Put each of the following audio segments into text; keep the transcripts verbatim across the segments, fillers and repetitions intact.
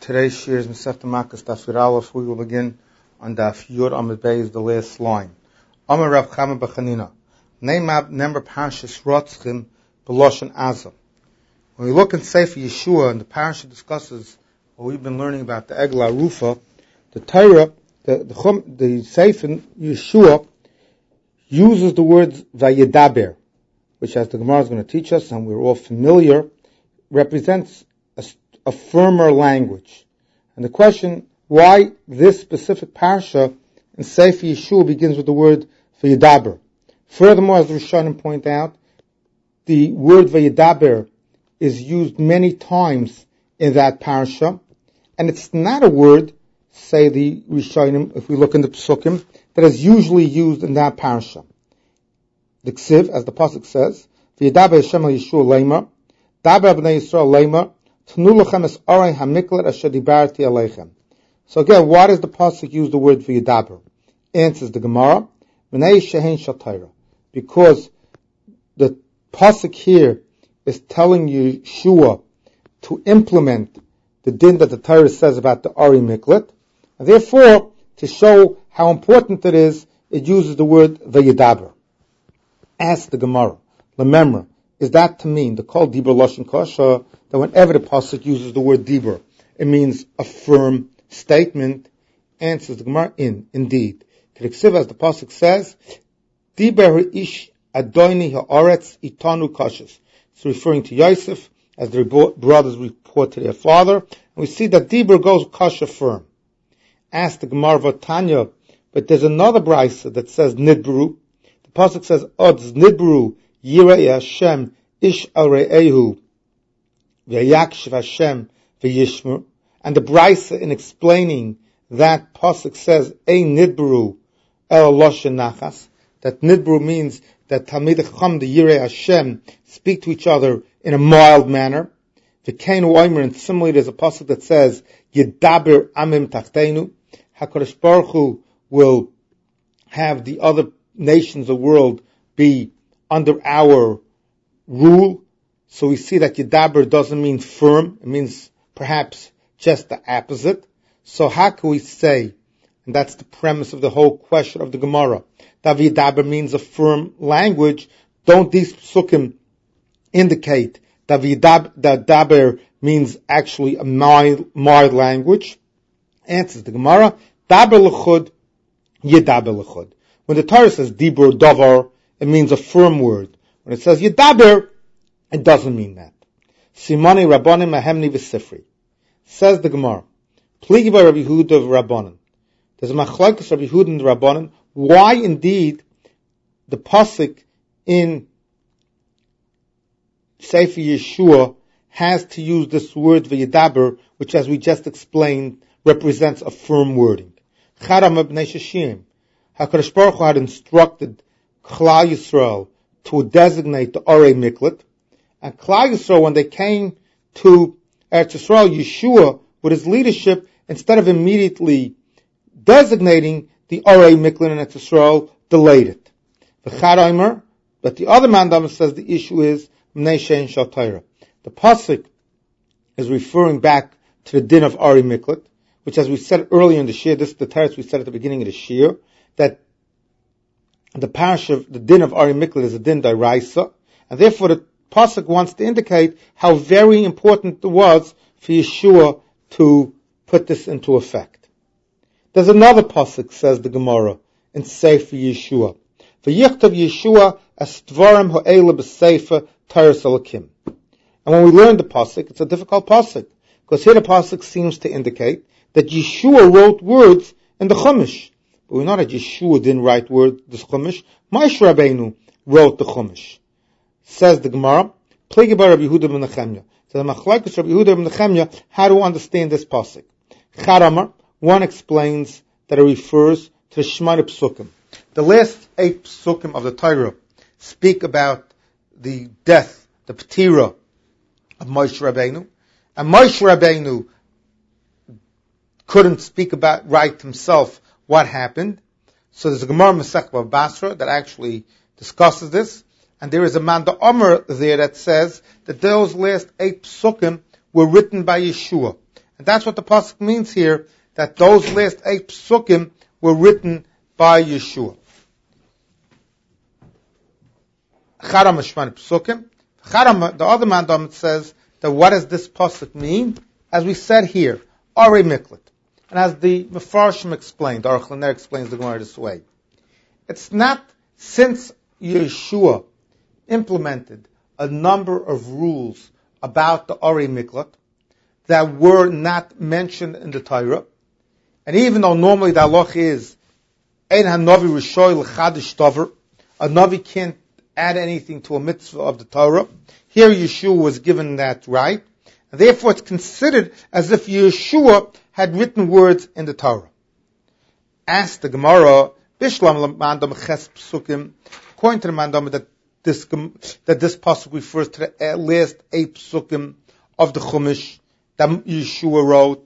Today's shir is Masechta Makkos Daf Yud Aleph. We will begin on Daf Yud Amud Beis, the last line. Amar Rav Chama B'Chanina, Neimab Nember Parshas Rotzchim B'Loshen Azah. When we look in Sefer Yeshua, and the parasha discusses what we've been learning about the Eglah Rufa, the Torah, the the, Chum, the Sefer Yeshua uses the words Vayedaber, which, as the Gemara is going to teach us, and we're all familiar, represents a, a firmer language. And the question, why this specific parasha in Sefer Yeshua begins with the word Vayedaber? Furthermore, as the Rishonim point out, the word Vayedaber is used many times in that parasha, and it's not a word, say the Rishonim, if we look in the Pesukim, that is usually used in that parasha. The Ksiv, as the Pasuk says, Vayedaber Hashem al Yeshua leima, Daber b'nei Yisrael leima, Tnu lechem es arei hamiklat asher dibarti aleichem. So again, why does the Pasuk use the word Vayedaber? Answers the Gemara, B'nei shehen shel Torah, because the Pasuk here is telling Yeshua to implement the din that the Torah says about the Ari Miklat, and therefore, to show how important it is, it uses the word Vayedaber. Ask the Gemara, remember, is that to mean the Kol Dibur Lashon Kasha, that whenever the Pasuk uses the word Dibur, it means a firm statement? Answers the Gemara, in, indeed. K'riksiv, as the Pasuk says, Diber ish Adoni ha'aretz itanu kashas. It's referring to Yosef, as the brothers report to their father, and we see that Dibur goes kasha firm. Ask the Gemara Vatanya, but there's another brisa that says Nidburu. The Pasuk says, Odz Nidburu Yirei Hashem ish al re'ehu v'yakshiv Hashem v'yishmer. And the brisa, in explaining that Pasuk, says Ein Nidburu el loshen nachas, that Nidburu means that Talmid Chacham, the Yirei Hashem, speak to each other in a mild manner. V'kein oimer, and similarly there's a pasuk that says Yedaber amim tachteinu. HaKadosh Baruch Hu will have the other nations of the world be under our rule. So we see that Yedaber doesn't mean firm; it means perhaps just the opposite. So how can we say, and that's the premise of the whole question of the Gemara, that Yedaber means a firm language? Don't these psukim indicate that Yedaber means actually a mild, mild language? Answers the Gemara, Daber l'chud, Yedaber l'chud. When the Torah says Dibur Davar, it means a firm word. When it says Yedaber, it doesn't mean that. Simoni Rabbanim Mahemni v'Sifri. Says the Gemara, Pligi by Rabbi Yehuda of Rabbanim. There's a machlokes Rabbi Yehuda and the Rabbanim. Why indeed the pasuk in Sefer Yeshua has to use this word Vayedaber, which, as we just explained, represents a firm wording. Charam ibn Shishim. HaKadosh Baruch Hu had instructed Klal Yisrael to designate the Orei Miklat, and Klal Yisrael, when they came to Eretz Yisrael, Yeshua, with his leadership, instead of immediately designating the Orei Miklat in Eretz Yisrael, delayed it. V'chad, but the other mandam says the issue is B'nei shein shel Torah. The pasuk is referring back to the din of Ari Miklat, which, as we said earlier in the shir, this is the teretz we said at the beginning of the shir, that the parish of the din of Ari Miklat is a din d'oraisa, and therefore the pasuk wants to indicate how very important it was for Yeshua to put this into effect. There's another pasuk, says the Gemara, in Sefer Yeshua. V'yichtav Yeshua as dvarim ha'ela b'sefer Torah Salakim. And when we learn the pasuk, it's a difficult pasuk, because here the pasuk seems to indicate that Yeshua wrote words in the Chumash. But we know that Yeshua didn't write words in the Chumash. Moshe Rabbeinu wrote the Chumash. Says the Gemara, Pligi by Rabbi Yehuda ben Nechemya. So the machlokes Rabbi Yehuda ben Nechemya, how to understand this pasuk. Charamar, one explains that it refers to the Shemona Psukim. The last eight Psukim of the Torah speak about the death, the Ptira of Moshe Rabbeinu. And Moshe Rabbeinu couldn't speak about, write himself what happened. So there's a Gemara Masechta Bava Basra that actually discusses this. And there is a Manda Omer there that says that those last eight Psukim were written by Yeshua. And that's what the pasuk means here, that those last eight psukim were written by Yeshua. Charam Shmani psukim. Charam, the other mandam says that what does this pasuk mean? As we said here, Ari Miklat. And as the Mefarshim explained, Aruch LaNer explains the Gemara this way. It's not since Yeshua implemented a number of rules about the Ari Miklat that were not mentioned in the Torah. And even though normally the halach is Ein hanavi rishoy l'chadish davar, a navi can't add anything to a mitzvah of the Torah. Here Yeshua was given that right, and therefore it's considered as if Yeshua had written words in the Torah. Asked the Gemara, Bishlam mandam ches psukim, according to the mandam that this that this pasuk refers to the last eight psukim of the Chumash that Yeshua wrote.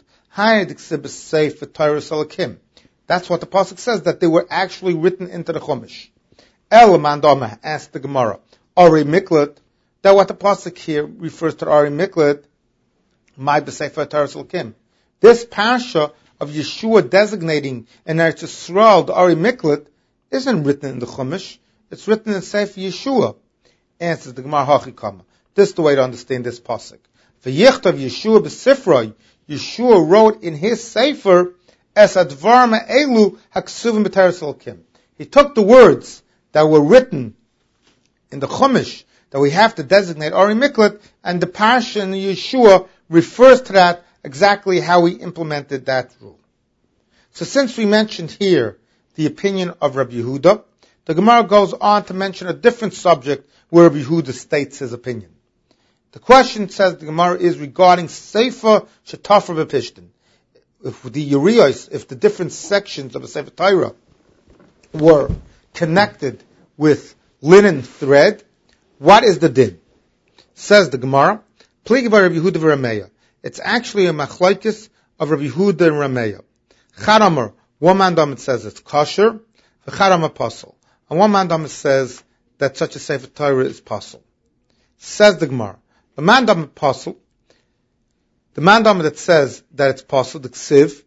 That's what the pasuk says, that they were actually written into the Chumash. El mandam asked the Gemara, Ari Miklat, that what the pasuk here refers to Ari Miklat, my b'sefer Torah Salakim. This parasha of Yeshua designating in Eretz Yisrael the Ari Miklat isn't written in the Chumash. It's written in Sefer Yeshua. Answers the Gemara Hachikama. This is the way to understand this pasuk. V'yichtav Yeshua b'sifroi. Yeshua wrote in his Sefer es advar ma'elu haksuvim b'Torah Salakim. He took the words that were written in the Chumash that we have to designate Ari Miklat, and the parasha in Yeshua refers to that exactly how we implemented that rule. So since we mentioned here the opinion of Rabbi Yehuda, the Gemara goes on to mention a different subject where Rabbi Yehuda states his opinion. The question, says the Gemara, is regarding Sefer Shetafra B'Pishtin. If the Urios, if the different sections of a Sefer Torah were connected with linen thread, what is the din? Says the Gemara, Pligi by Rabbi Yehuda v'Rameya. It's actually a machlokes of Rabbi Yehuda and Rameya. Charamar, one mandam says it's kosher, v'charam apostle. And one mandam says that such a Sefer Torah is possible. Says the Gemara, the mandam apostle, the mandam that says that it's possible, the ksiv,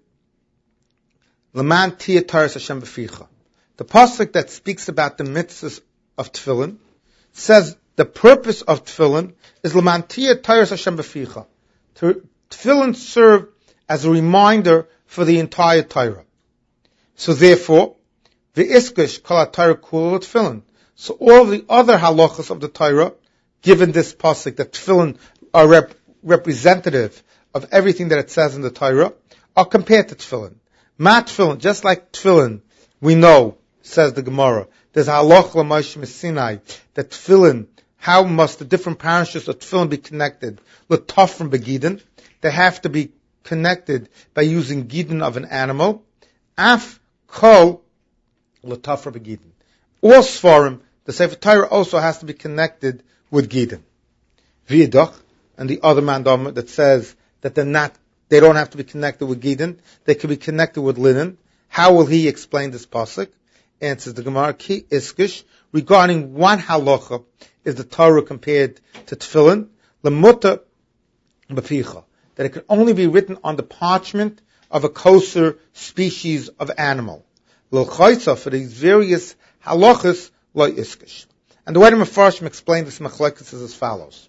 leman tia Torah Hashem b'ficha. The pasuk that speaks about the mitzvahs of tefillin says the purpose of tefillin is leman tia Torah Hashem b'ficha. Tefillin serve as a reminder for the entire Torah. So therefore, the iskish kol Torah kula tefillin. So all the other halachas of the Torah, given this pasuk that tefillin are rep- representative of everything that it says in the Torah, are compared to tefillin. Ma tefillin, just like tefillin, we know, says the Gemara, there's a halach l'Moshe Sinai that tefillin, how must the different parashas of tefillin be connected? L'tofrim begidin, they have to be connected by using gidin of an animal. Af kol l'tofrim begidin. All svarim, the Sefer Torah also has to be connected with gidin. V'yidach, and the other mandam that says that they're not, they don't have to be connected with gidin, they can be connected with linen. How will he explain this pasuk? Answers the Gemara, ki iskish, regarding one halacha is the Torah compared to tefillin, lemuta b'ficha, that it can only be written on the parchment of a kosher species of animal. L'chaisa, for these various halachas, lo iskish. And the way the Mefarshim explained this machlekes is as follows.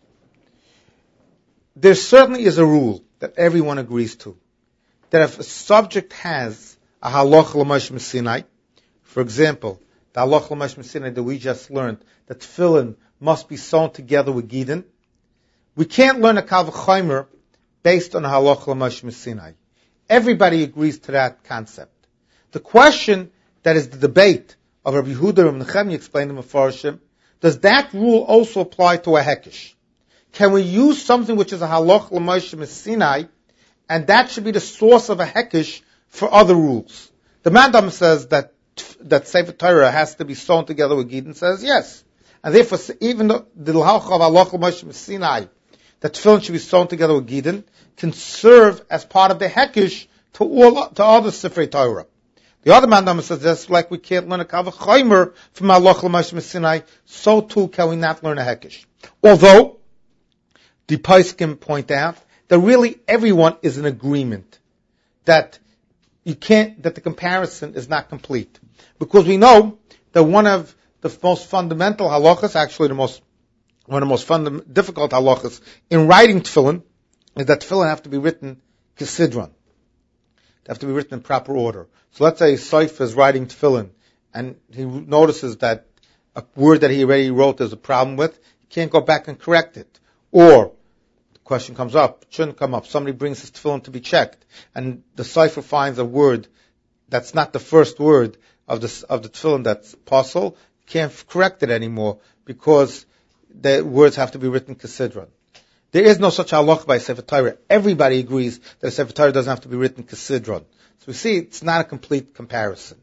There certainly is a rule that everyone agrees to, that if a subject has a halach l'Moshe Sinai, for example, the halach l'Moshe Sinai that we just learned, that tefillin must be sewn together with gidin, we can't learn a kal v'chomer based on a halach l'Moshe Sinai. Everybody agrees to that concept. The question that is the debate of Rabbi Yehuda and Nechemia explained in Mefarshim, does that rule also apply to a hekesh? Can we use something which is a halach l'Moshe Sinai, and that should be the source of a hekesh for other rules? The mandam says that that Sefer Torah has to be sewn together with gidin, says yes. And therefore, even though the halach of halach l'Moshe Sinai, that tefillin should be sewn together with gidin, can serve as part of the hekesh to all to other Sefer Torah. The other mandam says just like we can't learn a kal v'chomer from halach l'Moshe Sinai, so too can we not learn a hekesh. Although the poskim point out that really everyone is in agreement that you can't, that the comparison is not complete. Because we know that one of the most fundamental halachas, actually the most, one of the most fundam- difficult halachas in writing tefillin, is that tefillin have to be written kesidron. They have to be written in proper order. So let's say Saif is writing tefillin, and he notices that a word that he already wrote there's a problem with, he can't go back and correct it. Or, the question comes up, it shouldn't come up, somebody brings his tefillin to be checked, and the cipher finds a word that's not the first word of the, of the tefillin that's possible, can't correct it anymore, because the words have to be written kesidron. There is no such halach by Sefer Torah. Everybody agrees that a Sefer Torah doesn't have to be written kesidron. So we see it's not a complete comparison.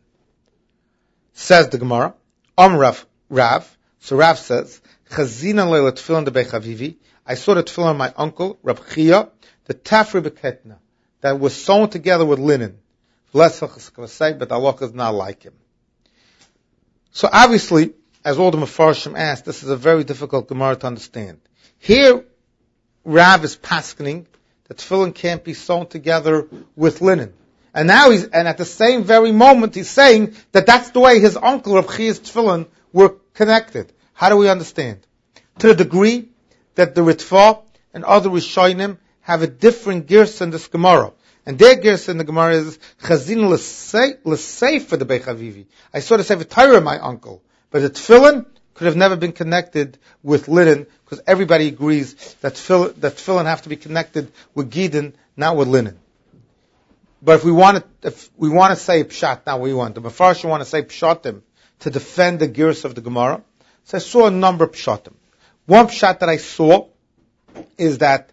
Says the Gemara, Om Rav, Rav, so Rav says, Chazina leila tefillin de bechavivi, I saw the tefillin of my uncle, Rab Chia, the tafri beketna, that was sewn together with linen. But the halach is not like him. So obviously, as all the Mefarshim asked, this is a very difficult Gemara to understand. Here, Rav is paskening that tefillin can't be sewn together with linen. And now he's, and at the same very moment he's saying that that's the way his uncle Rab Chia's tefillin were connected. How do we understand? To the degree that the Ritva and other Rishonim have a different girsa in this Gemara. And their girsa in the Gemara is, Chazin l'seif for the Bechavivi. I saw the Sefer Torah my uncle. But the tefillin could have never been connected with linen, because everybody agrees that tefillin, that tefillin have to be connected with gidin, not with linen. But if we want to, if we want to say pshat, now we want the Mefarshim want to say pshatim to defend the girsa of the Gemara. So I saw a number of pshatim. One pshat that I saw is that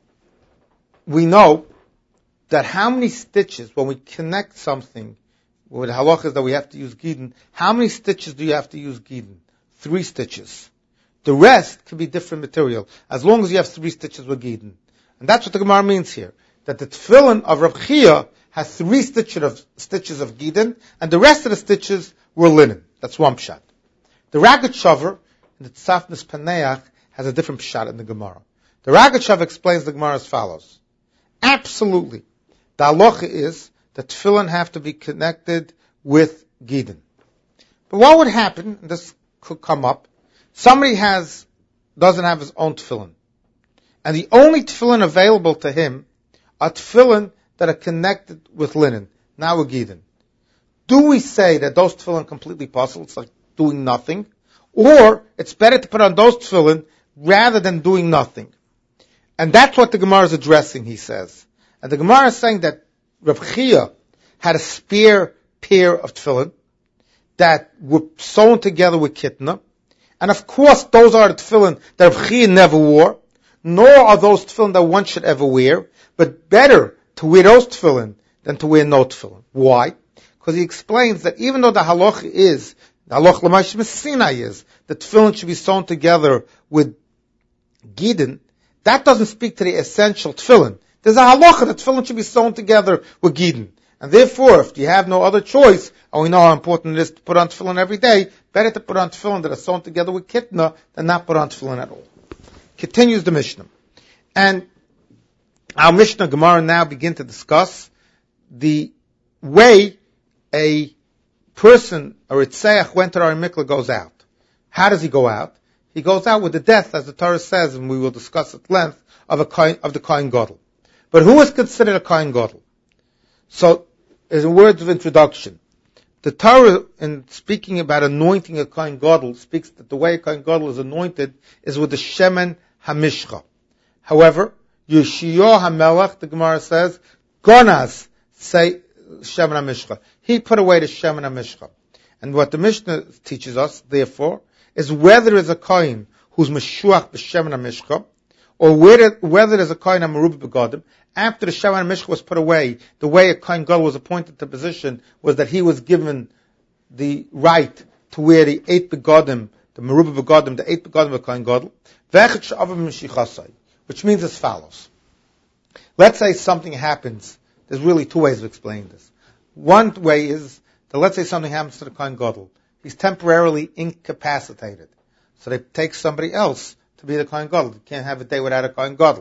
we know that how many stitches when we connect something with halachas that we have to use gidin, how many stitches do you have to use gidin? Three stitches. The rest can be different material, as long as you have three stitches with gidin. And that's what the Gemara means here, that the tefillin of Rab Chia has three stitches of, stitches of gidin, and the rest of the stitches were linen. That's one pshat. The Ragat Shavar, in the Tzafnis Paneach, has a different pshat in the Gemara. The Ragat Shavar explains the Gemara as follows. Absolutely. The halacha is that tefillin have to be connected with gidin. But what would happen, and this could come up, somebody has, doesn't have his own tefillin. And the only tefillin available to him are tefillin that are connected with linen, not with gidin. Do we say that those tefillin are completely possible? It's like doing nothing. Or it's better to put on those tefillin rather than doing nothing. And that's what the Gemara is addressing, he says. And the Gemara is saying that Rav Chia had a spare pair of tefillin that were sewn together with kitna. And of course, those are the tefillin that Rav Chia never wore, nor are those tefillin that one should ever wear, but better to wear those tefillin than to wear no tefillin. Why? Because he explains that even though the halacha is, the halacha l'mash Sinai is, the tefillin should be sewn together with gidin, that doesn't speak to the essential tefillin. There's a halacha that tefillin should be sewn together with gidin. And therefore, if you have no other choice, and we know how important it is to put on tefillin every day, better to put on tefillin that are sewn together with kitna than not put on tefillin at all. Continues the Mishnah. And our Mishnah Gemara now begin to discuss the way a person, a Ritzeach, went to the Mikla goes out. How does he go out? He goes out with the death, as the Torah says, and we will discuss at length, of a kohen, of the Kohen Gadol. But who is considered a Kohen Gadol? So, as in words of introduction, the Torah, in speaking about anointing a Kohen Gadol, speaks that the way a Kohen Gadol is anointed is with the Shemen HaMishcha. However, Yeshua HaMelech, the Gemara says, Gonaz, say Shemen HaMishcha. He put away the Shemen HaMishcha. And what the Mishnah teaches us, therefore, is whether there's a Kohen who's Meshuach b'Shemen HaMishcha, or whether, whether there's a Kohen HaMerubah Begadim. After the Shemen HaMishcha was put away, the way a Kohen Gadol was appointed to position was that he was given the right to wear the eight Begadim, the Merubah Begadim, the eight Begadim of a Kohen Gadol, which means as follows. Let's say something happens. There's really two ways of explaining this. One way is that let's say something happens to the Kohen Gadol. He's temporarily incapacitated. So they take somebody else to be the Kohen Gadol. You can't have a day without a Kohen Gadol.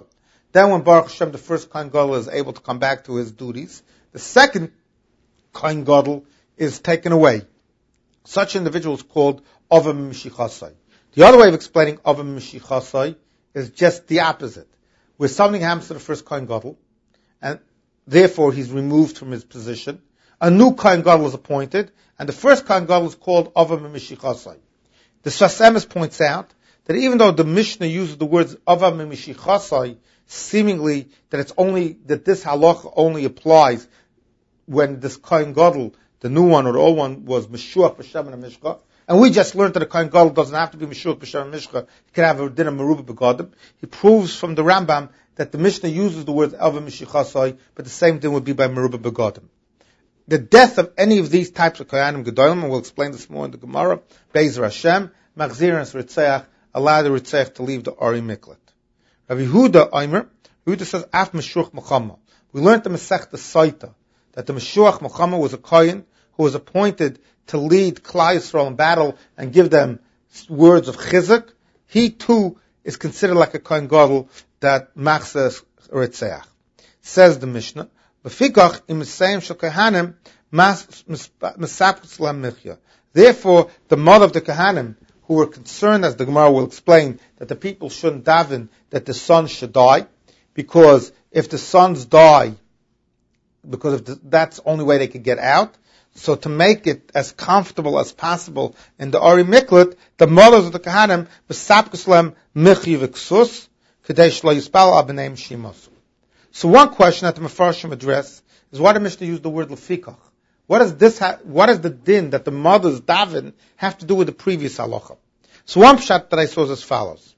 Then when Baruch Hashem, the first Kohen Gadol, is able to come back to his duties, the second Kohen Gadol is taken away. Such individual is called Ava Mishichasai. The other way of explaining Ava Mishichasai is just the opposite, where something happens to the first Kohen Gadol, and therefore he's removed from his position. A new Kohen Gadol is appointed, and the first Kohen Gadol is called Ava Mishichasai. The Sfas Emes points out that even though the Mishnah uses the words Ava Mishichasai, seemingly that it's only that this halacha only applies when this Kohen Gadol, the new one or the old one, was Meshuach b'Shem and Mishcha, and we just learned that a Kohen Gadol doesn't have to be Meshuach b'Shem and Mishcha; he can have a din of Meruba b'Gadim. He proves from the Rambam that the Mishnah uses the word Ava Mishichasai, but the same thing would be by Meruba b'Gadim. The death of any of these types of Kohanim Gedolim, and we'll explain this more in the Gemara, Be'ezer Hashem, Machzir and Ritzeach, allow the Ritzeach to leave the Ari Miklat. Rabbi Yehuda Aimer, Yehuda says, Af Meshuach Mechama. We learned the Masech the Saita, that the Meshuach Mechama was a Kohen who was appointed to lead Klal Yisrael in battle and give them words of chizuk. He too is considered like a Kohen Gadol that Machzir Ritzeach. Says the Mishnah, B'fikach im Mesayim shel Kohanim Mesapkutz Lam Michya. Therefore, the mother of the Kohanim, who were concerned, as the Gemara will explain, that the people shouldn't daven, that the sons should die, because if the sons die, because of the, that's the only way they could get out, so to make it as comfortable as possible in the Ari Miklat, the mothers of the Kohanim, Mesapkutz Lam Michya v'ksus, Kedei shlo yispal abneim shimos. So one question that the Mefarshim address is why the Mishnah used the word lefikach. What does this? Ha- what does the din that the mothers daven have to do with the previous halacha? So one pshat that I saw is as follows: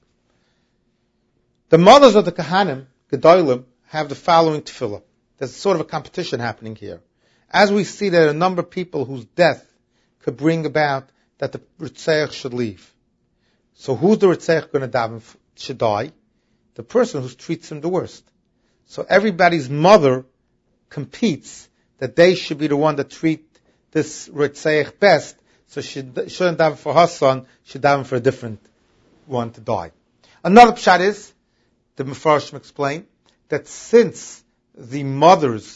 the mothers of the Kohanim Gedolim have the following tefillah. There's sort of a competition happening here, as we see there are a number of people whose death could bring about that the Ritzeach should leave. So who's the Ritzeach going to daven should die? The person who treats him the worst. So everybody's mother competes that they should be the one that treat this Ritzeach best, so she shouldn't daven for her son, she daven for a different one to die. Another pshat is, the Mefarshim explain, that since the mothers,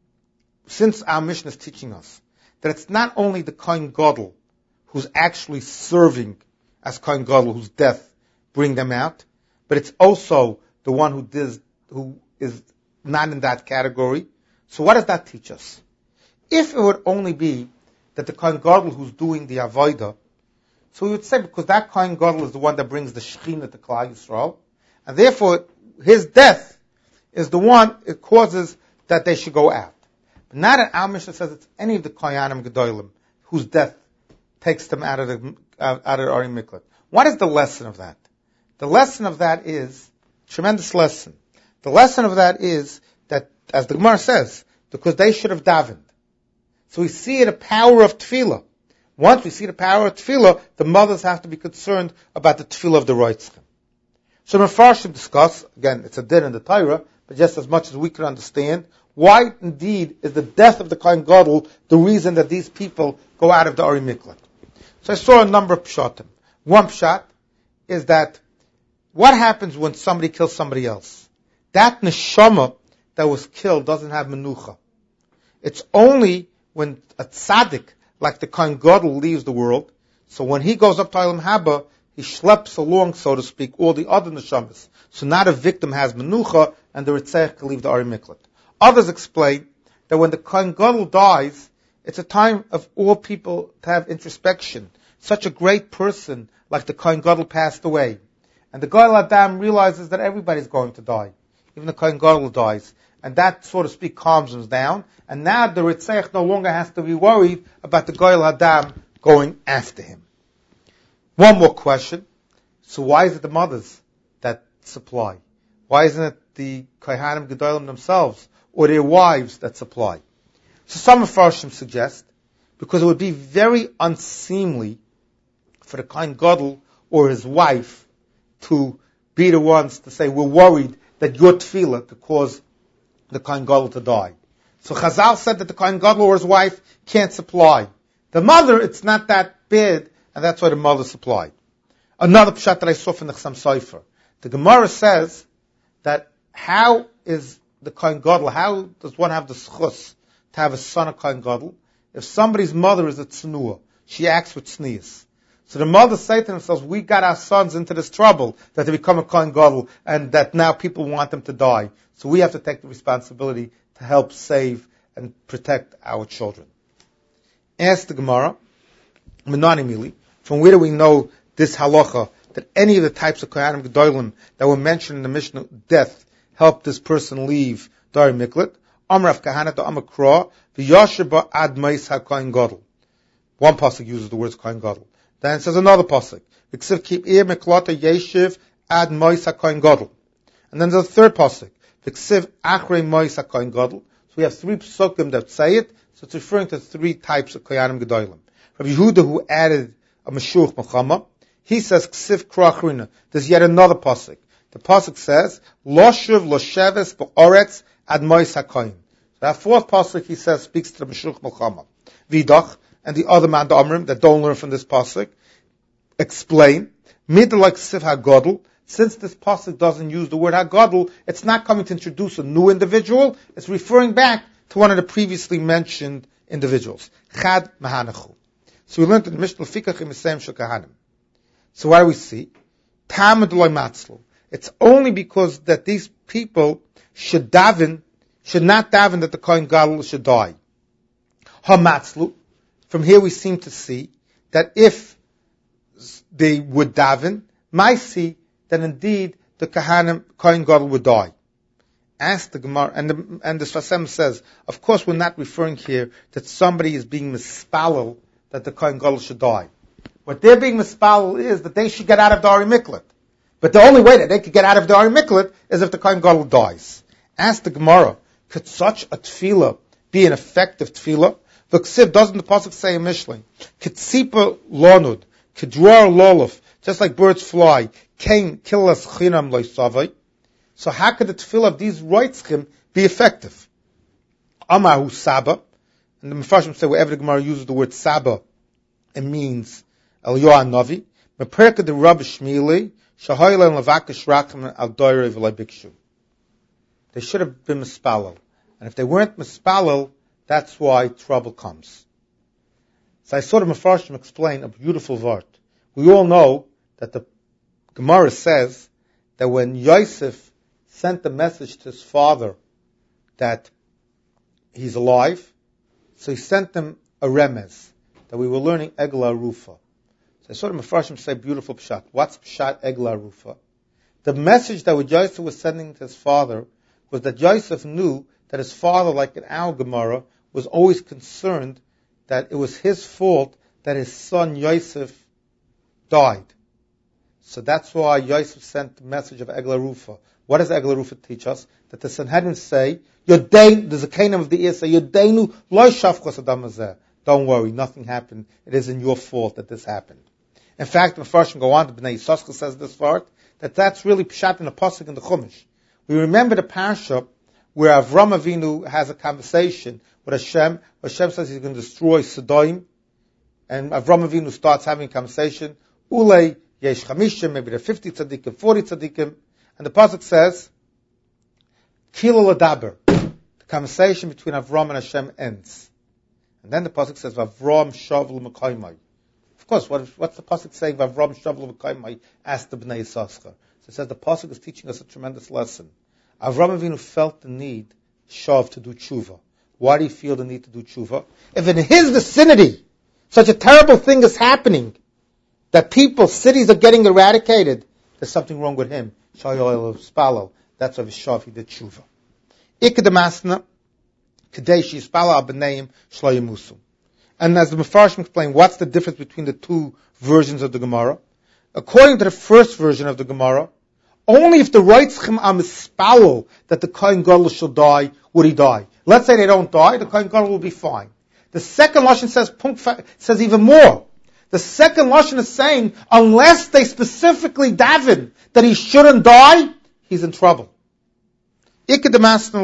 since our Mishnah is teaching us, that it's not only the Kohen Gadol who's actually serving as Kohen Gadol, whose death bring them out, but it's also the one who does, who is not in that category. So what does that teach us? If it would only be that the Kohen Gadol who's doing the Avodah, so we would say because that Kohen Gadol is the one that brings the Shekhinah to Klal Yisrael, and therefore his death is the one it causes that they should go out. But not that our Mishnah says it's any of the Kohanim Gedolim whose death takes them out of the uh, out of the Ari Miklat. What is the lesson of that? The lesson of that is tremendous lesson. The lesson of that is that, as the Gemara says, because they should have davened. So we see the power of tefillah. Once we see the power of tefillah, the mothers have to be concerned about the tefillah of the Reitzchim. So Mefarshim discuss, again, it's a din in the Torah, but just as much as we can understand, why indeed is the death of the Kohen Gadol the reason that these people go out of the Ari Miklat. So I saw a number of pshatim. One pshat is that what happens when somebody kills somebody else? That neshama that was killed doesn't have menucha. It's only when a tzaddik, like the Kohen Gadol, leaves the world. So when he goes up to Olam Haba, he schleps along, so to speak, all the other neshamas. So not a victim has menucha, and the Ritzeach can leave the Ari Miklat. Others explain that when the Kohen Gadol dies, it's a time of all people to have introspection. Such a great person, like the Kohen Gadol, passed away. And the Gadol Adam realizes that everybody's going to die. Even the Kohen Gadol dies. And that, so to speak, calms him down. And now the Ritzeach no longer has to be worried about the Gadol Adam going after him. One more question. So why is it the mothers that supply? Why isn't it the Kohanim Gedolim themselves or their wives that supply? So some Mefarshim suggest, because it would be very unseemly for the Kohen Gadol or his wife to be the ones to say, we're worried that your tefillah could cause the Kohen Gadol to die. So Chazal said that the Kohen Gadol or his wife can't supply. The mother, it's not that bad, and that's why the mother supplied. Another pshat that I saw from the Chassam Sofer. The Gemara says that how is the Kohen Gadol, how does one have the schus to have a son of Kohen Gadol? If somebody's mother is a tznuah, she acts with tznius. So the mothers say to themselves, we got our sons into this trouble that they become a Kohen Gadol and that now people want them to die. So we have to take the responsibility to help save and protect our children. Ask the Gemara, Menani Mili, from where do we know this halacha, that any of the types of Kohanim Gedolim that were mentioned in the Mishnah, death, helped this person leave Dari Miklat? Amrav Kahana to Amakra, V'yasheba ad mais ha-Kohen Gadol. One pasuk uses the words Kohen Gadol. Then it says another pasuk, V'ksiv keep ear meklata yeshiv ad mais ha-Kohen Gadol. And then there's a third pasuk, V'ksiv achrei mais ha-Kohen Gadol. So we have three psukim that say it, so it's referring to three types of Kohanim Gedolim. Rabbi Yehuda, who added a Meshuch Mechama, he says Ksiv krachrina. There's yet another pasuk. The pasuk says, Loshuv losheves ba'oretz ad mois hakoyin. So that fourth pasuk, he says, speaks to the Meshuch Mechama. Vidach, and the other man, the Amrim, that don't learn from this pasuk, explain, mid like Ksiv hagodl, since this pasuk doesn't use the word hagodl, it's not coming to introduce a new individual, it's referring back to one of the previously mentioned individuals. Chad mahanachu. So we learned in the Mishnah Fikach im Yisayim Shel Kahanim. So what do we see? Tamad loy matzlu. It's only because that these people should daven, should not daven that the Kohen Gadol should die. Ha-matzlu. From here we seem to see that if they would daven, might see that indeed the Kohanim, Kohen Gadol would die. Ask the Gemara, and the, and the Sfasem says, of course we're not referring here that somebody is being mispalel that the Kohen Gadol should die. What they're being mispalel is that they should get out of the Ari Miklat. But the only way that they could get out of the Ari Miklat is if the Kohen Gadol dies. Ask the Gemara, could such a tefillah be an effective tefillah? The Ksiv, doesn't the pasuk say in Mishlein, Ketzipa lonud, Kedrar lolof, just like birds fly, Kain killas chinam loisavai. So how could the tefillah of these roitzchim be effective? Amahu Saba, and the Mefarshim say wherever the Gemara uses the word Saba, it means El Yohan Navi. Meperka de Rabbi Shmili, Shahayla and Lavakish Rachim al Doire v'lai Bikshu. They should have been mispalel. And if they weren't mispalel, that's why trouble comes. So I saw the Mefarshim explain a beautiful word. We all know that the Gemara says that when Yosef sent the message to his father that he's alive, so he sent them a remez, that we were learning Egla Rufa. So I saw the Mefarshim say beautiful pshat. What's pshat Egla Rufa? The message that Yosef was sending to his father was that Yosef knew that his father, like in our Gemara, was always concerned that it was his fault that his son Yosef died. So that's why Yosef sent the message of Egla Rufa. What does Egla Rufa teach us? That the Sanhedrin say, Yodeinu, there's a Canaan of the ear say, Yodeinu lo shafchos adam hazeh. Don't worry, nothing happened. It isn't your fault that this happened. In fact, the Mefarshim go on, the Bnei Yissaschar says this part, that that's really pshat in the pasuk in the Chumash. We remember the parasha where Avram Avinu has a conversation with Hashem. Hashem says he's going to destroy Sodom, and Avram Avinu starts having a conversation. Ulei yesh chamishim, maybe there are fifty tzaddikim, forty tzaddikim, and the pasuk says, Kilo ladaber. The conversation between Avram and Hashem ends. And then the pasuk says, Avram shavlu mekaymai. Of course, what, what's the pasuk saying? Avram shavlu mekaymai, asked the Bnei Yissaschar. So it says the pasuk is teaching us a tremendous lesson. Avram Avinu felt the need, shav, to do tshuva. Why do you feel the need to do tshuva? If in his vicinity such a terrible thing is happening, that people, cities are getting eradicated, there's something wrong with him. Shayol spalo. That's why Vishav, he did tshuva. Ikedamasna, kadeshi spalo abeneim shloyemusu. And as the Mefarshim explain, what's the difference between the two versions of the Gemara? According to the first version of the Gemara, only if the Reitzchim are mispalel that the Kohen Gadol shall die, would he die. Let's say they don't die, the Kohen Gadol will be fine. The second Lashon says, says even more. The second Lashon is saying, unless they specifically daven that he shouldn't die, he's in trouble. Only if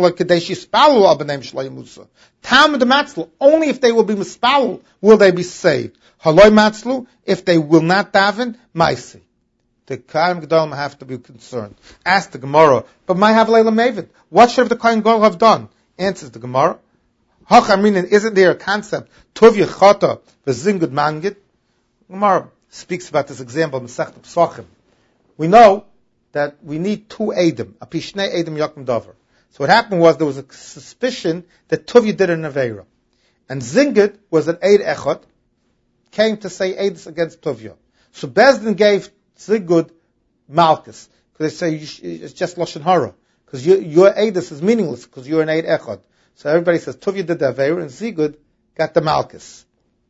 they will be mispalel, will they be saved. Haloi matzlu, if they will not daven, maisi. The Kohen Gadol have to be concerned. Ask the Gemara, but my have Leila Mavid. What should the Kohen Gadol have done? Answers the Gemara. Hachaminin, isn't there a concept? Tov Yechata v'zingud mangid. Gemara speaks about this example in Masechta Pesachim. We know that we need two Eidim, a Pishnei Eidim Yakum Dover. So what happened was there was a suspicion that Tuvia did an Aveira. And Zingud was an Eid Echot, came to say Eidus against Tuvia. So Bezdin gave Zingud Malchus, because they say you sh- it's just Lashon Hara, because you, your Eidus is meaningless, because you're an Eid Echot. So everybody says Tuvia did the Aveira, and Zingud got the Malchus.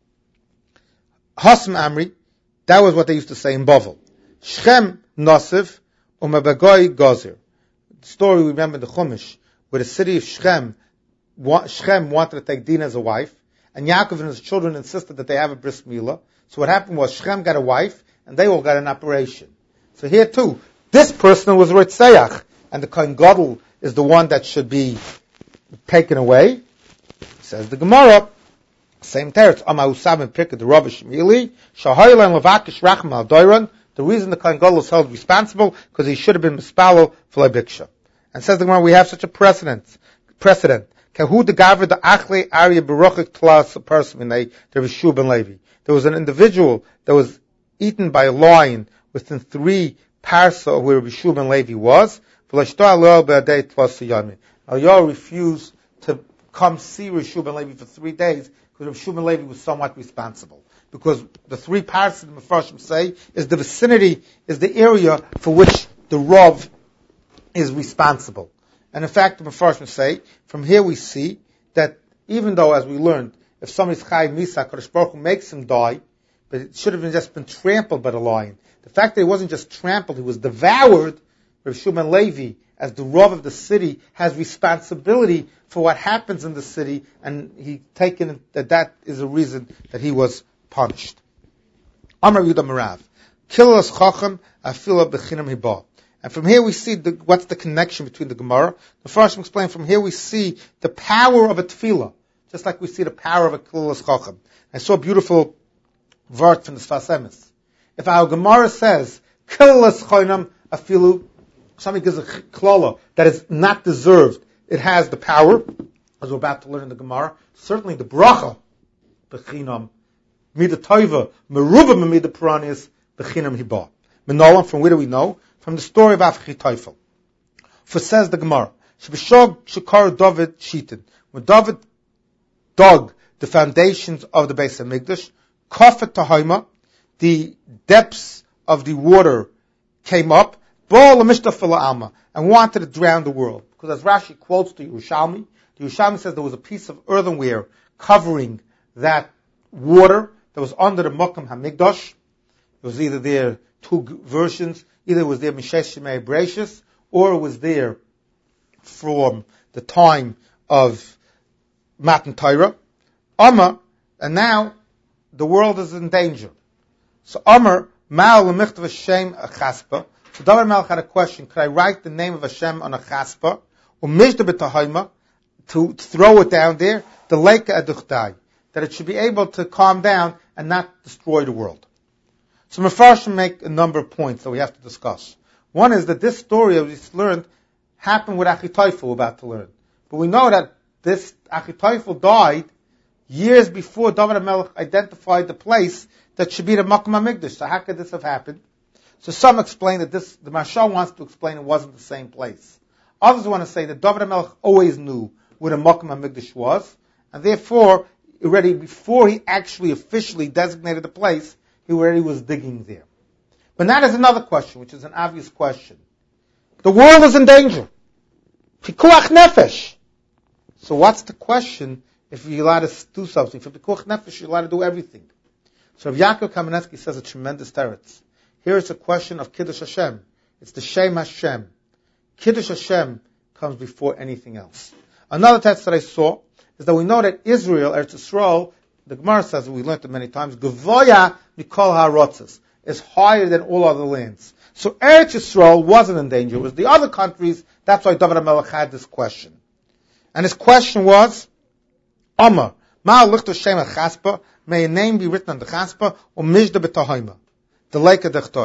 Hasam Amri, that was what they used to say in Bavel. Shchem Nosiv, Umabagoi Gozir. The story we remember in the Chumash, where the city of Shechem, Shechem wanted to take Dinah as a wife, and Yaakov and his children insisted that they have a bris milah. So what happened was Shechem got a wife, and they all got an operation. So here too, this person was Ritzayach, and the Kohen Gadol is the one that should be taken away. Says the Gemara, same teretz, Ama Usam and Pikad, the Rabbi Shmili, Shahaylan Levakish Racham al Doiran. The reason the Kohen Gadol is held responsible, because he should have been mispalo for Lebiksha. And says the Gemara, we have such a precedent. Precedent. Kahu the Gavra the Achle Arya Baruchik Tlas person in the Rishub and Levi. There was an individual that was eaten by a lion within three parsa of where Rishub and Levi was. Eliyahu refused to come see Rishub and Levi for three days because Rishub and Levi was somewhat responsible. Because the three parts of the Mefarshim say is the vicinity, is the area for which the Rav is responsible. And in fact, the Mefarshim say, from here we see that even though, as we learned, if somebody's Chai Misa, Kadosh Baruch Hu makes him die, but it should have been just been trampled by the lion. The fact that he wasn't just trampled, he was devoured, Rav Shimon Levi, as the Rav of the city, has responsibility for what happens in the city, and he taken that that is a reason that he was punished. Amar Yudah Marav, Kilas Chacham Afila Bechinam Hibah. And from here we see the, what's the connection between the Gemara. The first explain from here we see the power of a tefillah, just like we see the power of a Kilas Chacham. I saw a beautiful word from the Sfas Emes. If our Gemara says Kilas Chacham Afilu, somebody gives a klala that is not deserved, it has the power, as we're about to learn in the Gemara. Certainly the bracha Bechinam Mida Toiva, Meruba Mida Puranis, Bechinam Hibah. Menolam, from where do we know? From the story of Avchi Teufel. For says the Gemara, Shebishog Shekar David Shitin. When David dug the foundations of the Beis HaMikdash, Kafet Tahaima, the depths of the water came up, Baal Mishtafila Alma, and wanted to drown the world. Because as Rashi quotes the Yerushalmi, the Yerushalmi says there was a piece of earthenware covering that water that was under the Mokum HaMikdash. It was either there, two versions, either it was there Mishesh Shemei Bereshis, or it was there from the time of Matan Torah. Amar, and now the world is in danger. So Amar, Ma'al L'michtav Hashem a chaspa. So David Melech had a question, could I write the name of Hashem on a chaspa, or Mishda b'tahaima, to throw it down there, the lake aduchtai, that it should be able to calm down and not destroy the world. So Mefarshim make a number of points that we have to discuss. One is that this story, as we learned, happened with Achitophel, we're about to learn. But we know that this Achitophel died years before David HaMelech identified the place that should be the Makom HaMikdash. So how could this have happened? So some explain that this, the Mashal wants to explain it wasn't the same place. Others want to say that David HaMelech always knew where the Makom HaMikdash was, and therefore, already before he actually officially designated the place, he already was digging there. But that is another question, which is an obvious question. The world is in danger. Pikuach nefesh. So what's the question if you're allowed to do something? For pikuach nefesh, you're allowed to do everything. So Rav Yaakov Kamenetsky says a tremendous teretz. Here it's a question of Kiddush Hashem. It's the Shem Hashem. Kiddush Hashem comes before anything else. Another text that I saw is that we know that Israel, Eretz Yisrael, the Gemara says, we learned it many times, Gevoya Mikol HaRotzes, is higher than all other lands. So Eretz Yisrael wasn't in danger. It was the other countries. That's why David HaMelech had this question. And his question was, Amar, Ma'al Lichto Shem HaChaspa, may a name be written on the Chaspa, or Mishda B'Tahaima, the lake of Dechtoi.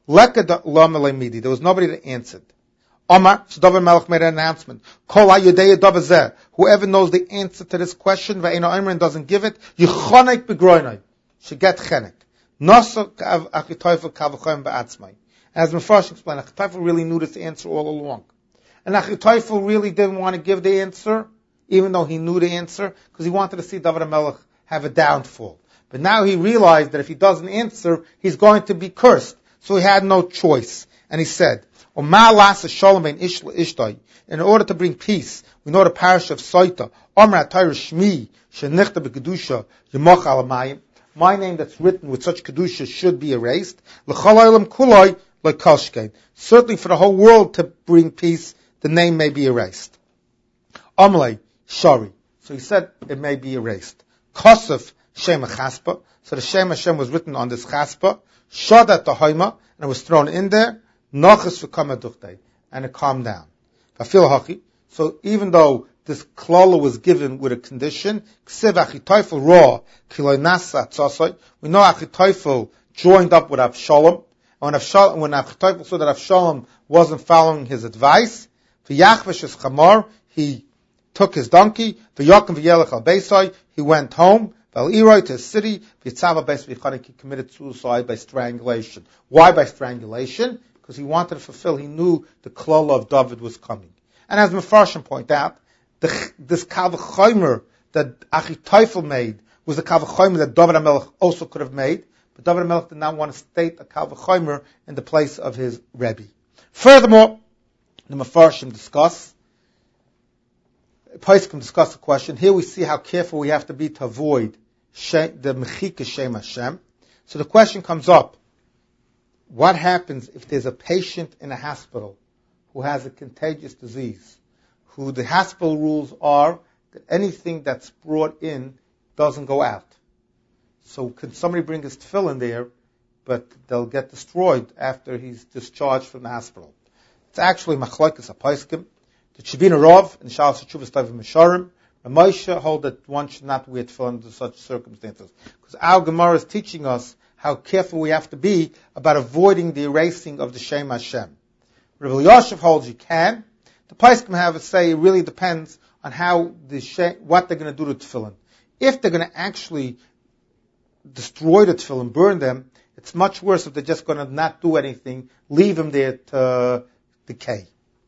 Leka lama le'midi. There was nobody that answered. Omar, so David Melech made an announcement. Kol ha'yodei davazeh. Whoever knows the answer to this question, ve'eno omer, and doesn't give it, yichonek begroinoi. Should get chenek. Nosa Achitophel kavachayim ba'atzmai. As Mepharshim explained, Achitophel really knew this answer all along. And Achitophel really didn't want to give the answer, even though he knew the answer, because he wanted to see David HaMelech have a downfall. But now he realized that if he doesn't answer, he's going to be cursed. So he had no choice. And he said, in order to bring peace, we know the parish of Soita, my name that's written with such kedusha should be erased. Certainly for the whole world to bring peace, the name may be erased. Amalei Shari. So he said it may be erased. Kosef Shema Chaspa. So the Shem Hashem was written on this Chaspa. Shadat Tahoima, and it was thrown in there. Nochas v'kama duchtei, and it calmed down. Vafil hachi. So even though this klala was given with a condition, ksiv Achitophel raw kiloi nasa tzasoi. We know Achitophel joined up with Avshalom. And when Avshalom, when Achitophel saw that Avshalom wasn't following his advice, v'yachvesh es chamor, he took his donkey. V'yokim v'yelech al beisai, he went home. V'al to his city. V'yitzava beis v'yichanik, he committed suicide by strangulation. Why by strangulation? Because he wanted to fulfill, he knew the klala of David was coming. And as Mepharshim point out, the, this kavachomer that Achitophel made was the kavachomer that David HaMelech also could have made, but David HaMelech did not want to state a kavachomer in the place of his Rebbe. Furthermore, the Mepharshim discuss, Poskim discuss the question. Here we see how careful we have to be to avoid the mechika Shem Hashem. So the question comes up, what happens if there's a patient in a hospital who has a contagious disease, who the hospital rules are that anything that's brought in doesn't go out? So can somebody bring his tefillin there, but they'll get destroyed after he's discharged from the hospital? It's actually machlokes haposkim. The Shebina Rav and Shalos Teshuvos Tovim Misharim, Ramosha hold that one should not wear tefillin under such circumstances, because our Gemara is teaching us how careful we have to be about avoiding the erasing of the Shem Hashem. Rav Elyashiv holds you can. The Poskim have a say it really depends on how the Shem, what they're going to do to tefillin. If they're going to actually destroy the tefillin, burn them, it's much worse if they're just going to not do anything, leave them there to decay.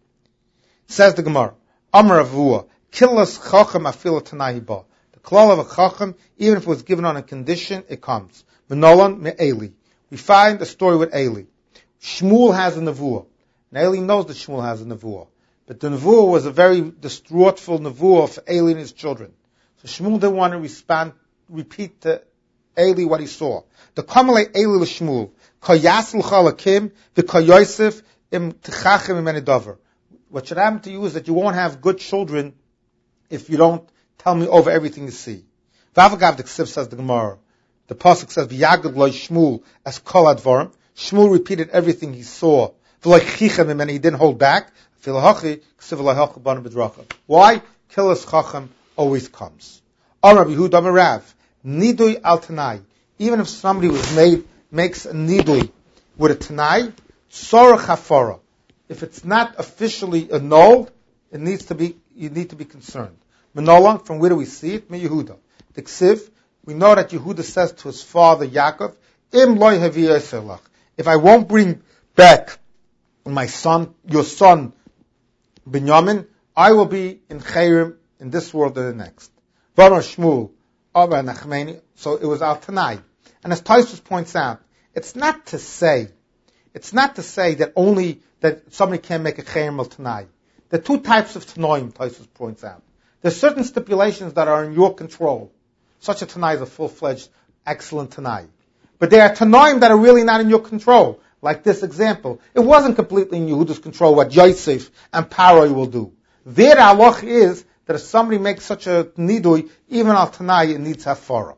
Says the Gemara, Amar Avua, Killas Chacham Afila Tanai Ba. The klal of a Chacham, even if it was given on a condition, it comes. Menolan me'eli. We find a story with Eli. Shmuel has a nevuah. And Eli knows that Shmuel has a nevuah. But the nevuah was a very distraughtful nevuah for Eli and his children. So Shmuel didn't want to respond, repeat to Eli what he saw. The Kamalei Eli l'Shmuel. Kayas l'chalakim v'kayosef im t'chachem im enidavar. What should happen to you is that you won't have good children if you don't tell me over everything you see. Vavagav the Ksiv says the Gemara. The pasuk says, "V'yagad loy Shmuel as kol advarim." Shmuel repeated everything he saw. V'loy chichem, and he didn't hold back. V'lahachi ksiv lahachi banu b'dracha. Why? Killas chacham always comes. Amar Yehuda Merav nidui al tanai. Even if somebody was made makes a nidui with a tanai, sorah chafara. If it's not officially annulled, it needs to be. You need to be concerned. Manolan, from where do we see it? Me Yehuda. The Ksiv. We know that Yehuda says to his father Yaakov, Im loy havi yoselach. If I won't bring back my son, your son Binyamin, I will be in Chayrim in this world and the next. Vamar Shmuel, Abba Nachmeni. So it was al Tanai. And as Tosfos points out, it's not to say, it's not to say that only that somebody can make a Chayrim al Tanai. There are two types of Tanoim, Tosfos points out. There are certain stipulations that are in your control. Such a Tanai is a full-fledged, excellent Tanai. But there are Tanoim that are really not in your control. Like this example. It wasn't completely in Yehuda's control what Yosef and Paroi will do. Their halach is that if somebody makes such a nidui, even al Tanai, it needs hafara.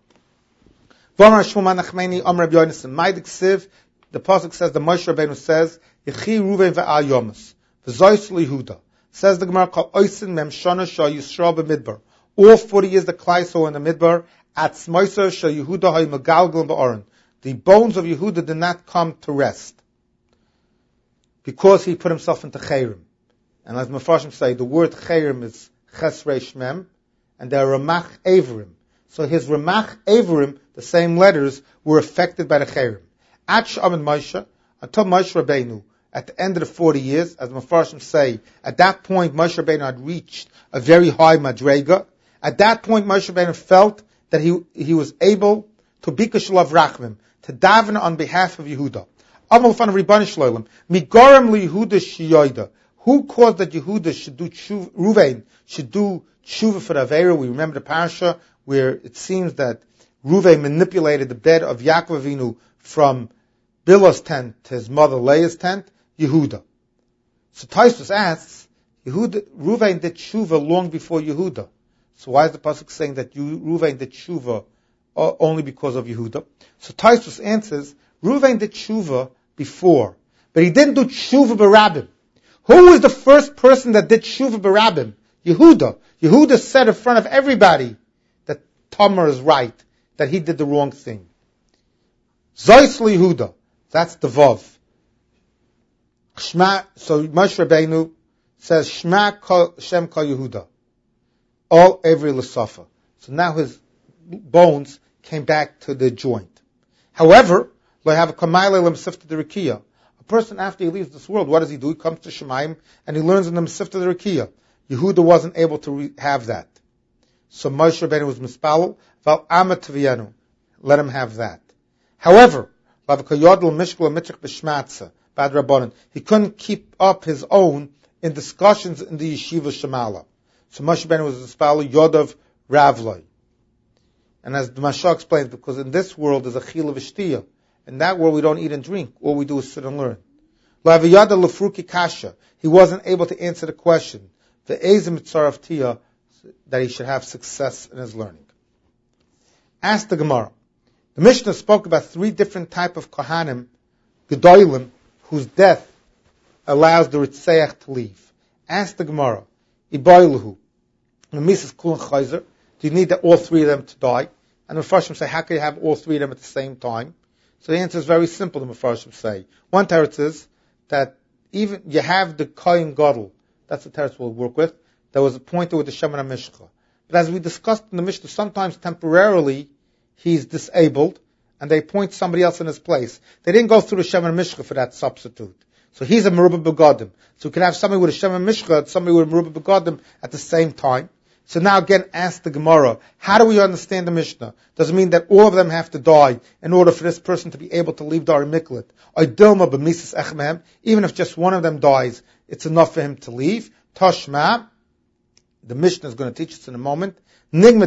The pasuk says, the Moshe Rabbeinu says, Yechi Ruven ve'al Yomas. V'zois Yehuda. Says the Gemara, Kol oisin mem shana shah Yisrael b'midbar. All forty years the Klai saw in the Midbar, at Smoiser shah Yehuda hay megalgal ba'aron. The bones of Yehuda did not come to rest. because he put himself into Chayrim. And as Mefarshim say, the word Chayrim is Ches Reish Mem, and they're Ramach Averim. So his Ramach Averim, the same letters, were affected by the Chayrim. At Sh'amid Moshe, until Moshe Rabbeinu, at the end of the forty years, as Mefarshim say, at that point Moshe Rabbeinu had reached a very high Madrega. At that point Moshe Rabbeinu felt that he he was able to bikash lav rachmim, to daven on behalf of Yehuda. Amal fan Ribbon Shloim, migaram li Yehuda shiyoida. Who caused that Yehuda should do tshuva, Ruvain should do tshuva for the Aveira? We remember the parasha where it seems that Ruvain manipulated the bed of Yaakov Avinu from Bilhah's tent to his mother Leah's tent, Yehuda. So Tosfos asks, Yehuda, Ruvain did tshuva long before Yehuda. So why is the pasuk saying that Ruvain did tshuva uh, only because of Yehuda? So Tosfos answers, Ruvain did tshuva before, but he didn't do tshuva b'rabim. Who was the first person that did tshuva b'rabim? Yehuda. Yehuda said in front of everybody that Tamar is right, that he did the wrong thing. Zois Yehuda. That's the Vav. Shema, so Moshe Rabbeinu says, Shema kol, Shem kol Yehuda. All every l'safa. So now his bones came back to the joint. However, lo have a kamayla l'msifta d'rikiya. A person after he leaves this world, what does he do? He comes to Shemaim and he learns in the Mesifta d'Rikiya. Yehuda wasn't able to re- have that. So Moshe Rabbeinu was mispalel, val amat tviyanu. Let him have that. However, he couldn't keep up his own in discussions in the yeshiva Shemala. So Moshe Rabbeinu was mispalel Yodav Ravloi. And as the Mashal explained, because in this world there's a chila v'shtiyah. In that world we don't eat and drink. All we do is sit and learn. He wasn't able to answer the question, that he should have success in his learning. Ask the Gemara. The Mishnah spoke about three different type of Kohanim, Gedolim, whose death allows the Ritzeach to leave. Ask the Gemara. Iboiluhu. The Mises Kulan Chayzer. Do you need that all three of them to die? And the Mefarshim say, how can you have all three of them at the same time? So the answer is very simple, the Mefarshim say. One teretz is that even you have the Kohen Gadol, that's the teretz we'll work with, that was appointed with the Shemen HaMishcha. But as we discussed in the Mishnah, sometimes temporarily he's disabled, and they appoint somebody else in his place. They didn't go through the Shemen HaMishcha for that substitute. So he's a Merubah Begadim. So you can have somebody with a Shemen HaMishcha and somebody with a Merubah Begadim at the same time. So now again, ask the Gemara, how do we understand the Mishnah? Does it mean that all of them have to die in order for this person to be able to leave Dari Miklat? Even if just one of them dies, it's enough for him to leave. Tashma, the Mishnah is going to teach us in a moment. If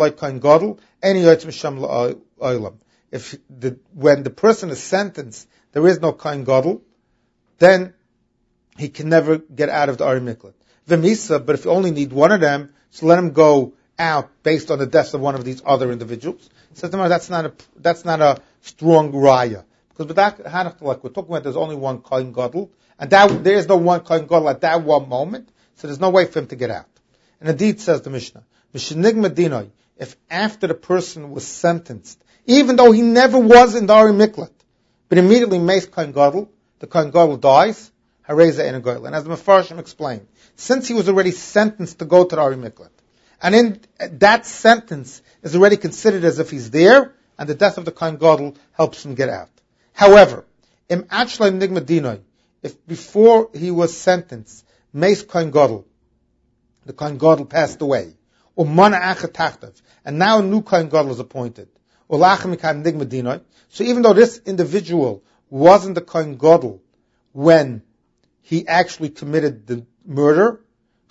the, when the person is sentenced, there is no Kohen Gadol, then he can never get out of the Ari Miklat. V'misa, but if you only need one of them, so let him go out based on the deaths of one of these other individuals. Says the Gemara, that's not a that's not a strong raya, because with that like we're talking about, there's only one Kohen Gadol, and that there is no one Kohen Gadol at that one moment, so there's no way for him to get out. And indeed, says the Mishnah, if after the person was sentenced, even though he never was in the Ari Miklat, but immediately makes Kohen Gadol, the Kohen Gadol dies, Hareza in a Goyal. And as the Mefarshim explained, since he was already sentenced to go to the Ari Miklat, and in that sentence is already considered as if he's there, and the death of the Kohen Gadol helps him get out. However, im achleim nigma dinoi, if before he was sentenced, Meis Kohen Gadol, the Kohen Gadol passed away, umana achet tachtav, and now a new Kohen Gadol is appointed, ulachem mikam nigma dinoi, so even though this individual wasn't the Kohen Gadol when he actually committed the murder,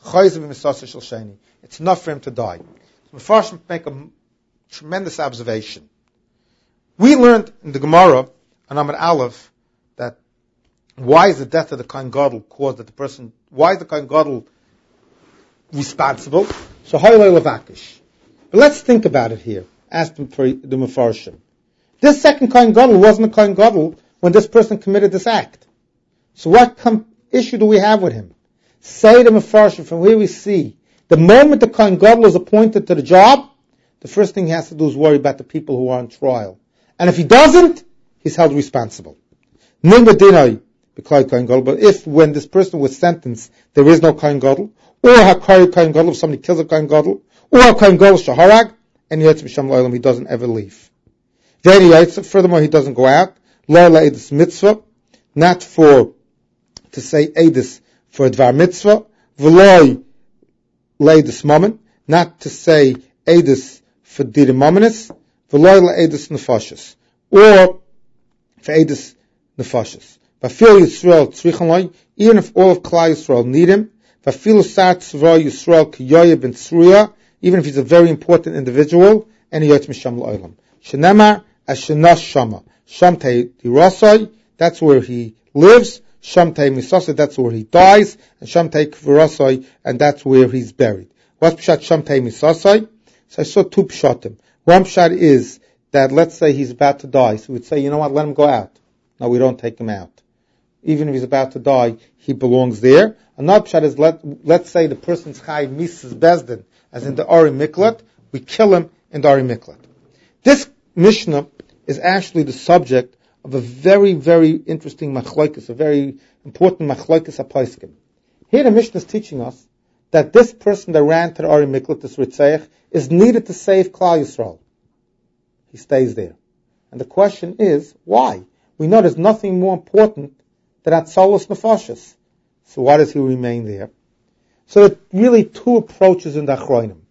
it's enough for him to die. So Mefarshim make a tremendous observation. We learned in the Gemara, on Amud Aleph, that why is the death of the Kohen Gadol caused that the person, why is the Kohen Gadol responsible? So Haylei Levakish. But let's think about it here. Ask them for the Mefarshim. This second Kohen Gadol wasn't a Kohen Gadol when this person committed this act. So what com- issue do we have with him? Say the Mefarshim, from where we see, the moment the Kohen Gadol is appointed to the job, the first thing he has to do is worry about the people who are on trial. And if he doesn't, he's held responsible. Nimba dinoi, B'klai Kohen Gadol. But if when this person was sentenced, there is no Kohen Gadol, or Hakari Kohen Gadol, if somebody kills a Kohen Gadol, or Kohen Gadol Shaharag, and Yotze B'Shem L'Olam, he doesn't ever leave. Furthermore, he doesn't go out. Lo L'Eidus Mitzvah, not for, to say Eidus for Dvar Mitzvah, V'loi L'Eidus Mammon, not to say Eidus for Dira Mammonis, V'loi L'Eidus Nefashis, or for Eidus Nefashis. V'afil Yisrael Tzrichan Loi, even if all of Klal Yisrael need him, V'afil Sar Tzvah Yisrael Kiyoye Ben Tzruya, even if he's a very important individual, and he Yotze B'Shem L'Olam. Shenemar, as Shenas Shama. Shamtei Dirasai, that's where he lives. Shamtei Misasai, that's where he dies. And Shamtei Kvirasai, and that's where he's buried. What's Pshat Shamtei Misasai? So I saw two Pshatim. One Pshat is that, let's say he's about to die. So we'd say, you know what, let him go out. No, we don't take him out. Even if he's about to die, he belongs there. Another Pshat is, let, let's say the person's Chai Misas Bezdin, as in the Ari Miklat, we kill him in the Ari Miklat. This Mishnah is actually the subject of a very, very interesting machlokes, a very important machlokes apaiskim. Here the Mishnah is teaching us that this person that ran to the Ari Miklat, this Ritzeich, is needed to save Klal Yisrael. He stays there. And the question is, why? We know there's nothing more important than Atzalos Nefashos. So why does he remain there? So there are really two approaches in the Achronim.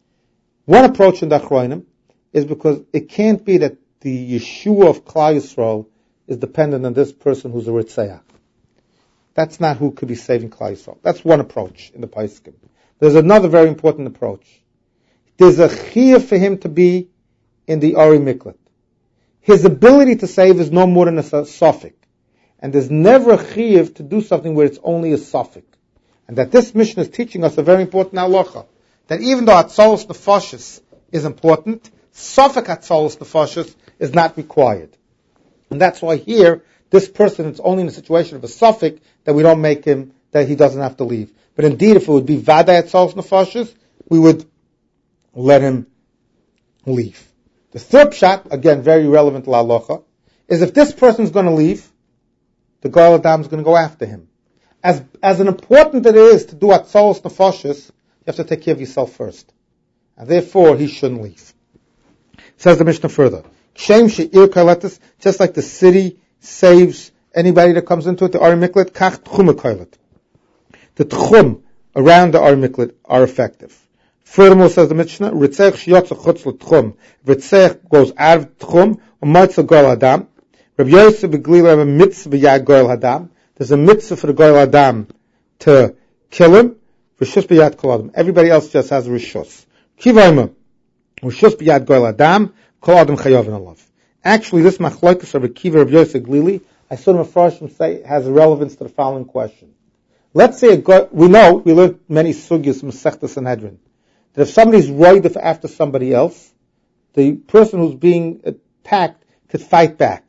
One approach in the Achronim is because it can't be that the Yeshua of Klal Yisrael is dependent on this person who's a Ritzeach. That's not who could be saving Klal Yisrael. That's one approach in the Paiskim. There's another very important approach. There's a chiyuv for him to be in the Ari Miklat. His ability to save is no more than a suffix. And there's never a chiyuv to do something where it's only a suffix. And that this mission is teaching us a very important halacha. That even though Atzalos Nefashos is important, suffix Atzalos Nefashos is not required. And that's why here, this person is only in a situation of a suffix that we don't make him, that he doesn't have to leave. But indeed, if it would be Vaday Atzalos Nefashos, we would let him leave. The third pshat, again, very relevant to la halacha, is if this person is going to leave, the Goel Adam is going to go after him. As as an important it is to do Atzalos Nefashos, you have to take care of yourself first. And therefore, he shouldn't leave. Says the Mishnah further. Shem she'ir kailetis, just like the city saves anybody that comes into it, the Ari Miklat, kach tchum kailet. The tchum around the Ari Miklat are effective. Furthermore, says the Mishnah, Ritzech shiyotza chutz l'tchum. Ritzech goes out of tchum, u'maitza goel adam. Rabbi Yosef b'Glila have a mitzvah b'yad goel adam. There's a mitzvah for the goel adam to kill him. Rishus b'yad kol adam. Everybody else just has rishus. Kivayma. Rishus b'yad goel adam. Kol adam chayavin alav. Actually, this machlokes of Akiva Rabbi Yosef Glili, I saw the Mefarshim say, has relevance to the following question. Let's say a go- we know, we learned many sugyas from Masechta Sanhedrin, that if somebody's right after somebody else, the person who's being attacked could fight back.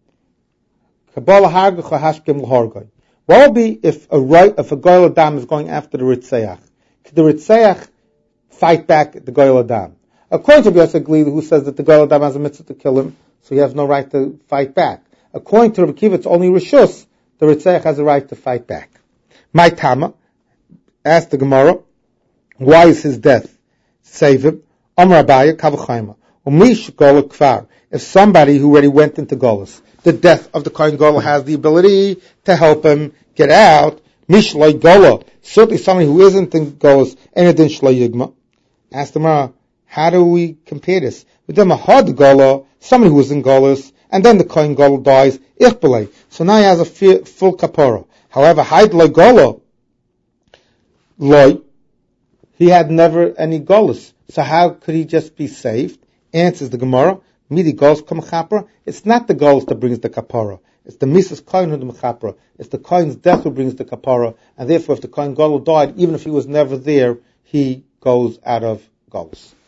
What would be if a right, if a Goel Adam is going after the Ritzeach? Could the Ritzeach fight back the Goel Adam? According to Yosef Glili, who says that the Goel Adam has a mitzvah to kill him, so he has no right to fight back. According to Rabbi Kiva, it's only Rishus, the Ritzeach has a right to fight back. My Tama asked the Gemara, why is his death save him? Amar Abaya Kavachayma. Umish Gola Kfar. If somebody who already went into Golas, the death of the Kohen Gola has the ability to help him get out. Mish Loi Gola. Certainly somebody who isn't in Golas, Enedin Shloi Yigma. Asked the Gemara, how do we compare this? With them a hard Gola, somebody who was in Golas, and then the Kohen Gola dies, Ichbelei. So now he has a full kapara. However, Haid Loi Gola, Loi, he had never any Golas. So how could he just be saved? Answers the Gemara, Midi Golas Kam Chapra. It's not the Golas that brings the kapara. It's the Misas Kohen who the Mechapra. It's the Kohen's death who brings the kapara. And therefore, if the Kohen Gola died, even if he was never there, he goes out of Golas.